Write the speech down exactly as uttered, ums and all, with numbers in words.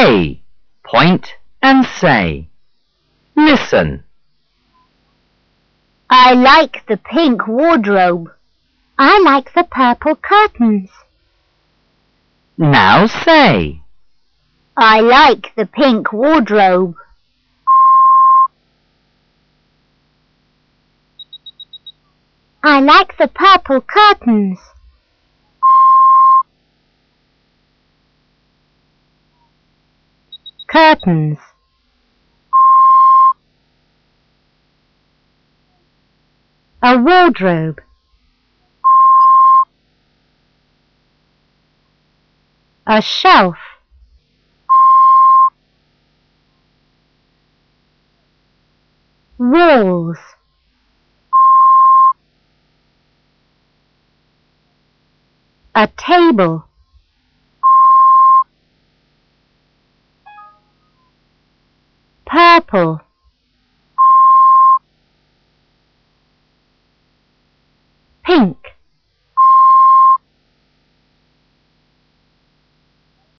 A. Point and say. Listen. I like the pink wardrobe. I like the purple curtains. Now say. I like the pink wardrobe. I like the purple curtains. Curtains. A wardrobe. A shelf. Walls. A table. Purple. Pink.